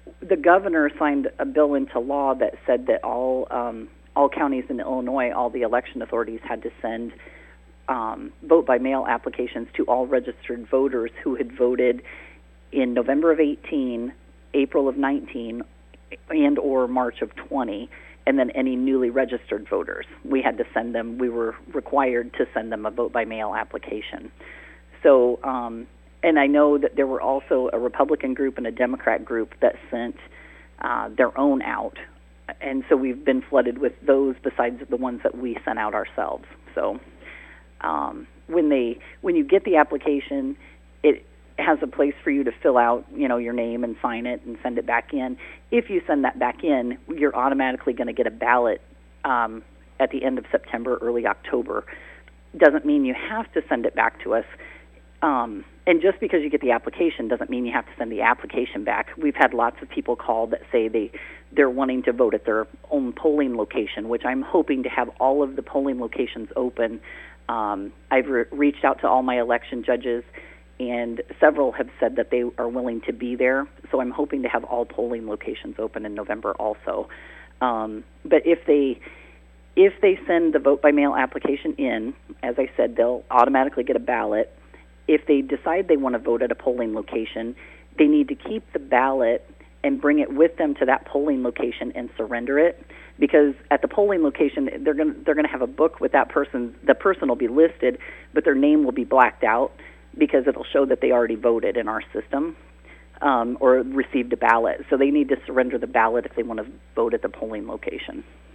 the governor signed a bill into law that said that all counties in Illinois, all the election authorities had to send vote by mail applications to all registered voters who had voted in November of 18, April of 19, and or March of 20, and then any newly registered voters. We had to send them, we were required to send them a vote by mail application. So, and I know that there were also a Republican group and a Democrat group that sent their own out. And so we've been flooded with those besides the ones that we sent out ourselves. So when you get the application, it has a place for you to fill out, your name and sign it and send it back in. If you send that back in, you're automatically going to get a ballot at the end of September, early October. Doesn't mean you have to send it back to us. And just because you get the application doesn't mean you have to send the application back. We've had lots of people call that say they're wanting to vote at their own polling location, which I'm hoping to have all of the polling locations open. I've reached out to all my election judges, and several have said that they are willing to be there. So I'm hoping to have all polling locations open in November also. But if they send the vote by mail application in, as I said, they'll automatically get a ballot. If they decide they want to vote at a polling location, they need to keep the ballot and bring it with them to that polling location and surrender it. Because at the polling location, they're going to have a book with that person. The person will be listed, but their name will be blacked out because it'll show that they already voted in our system or received a ballot. So they need to surrender the ballot if they want to vote at the polling location.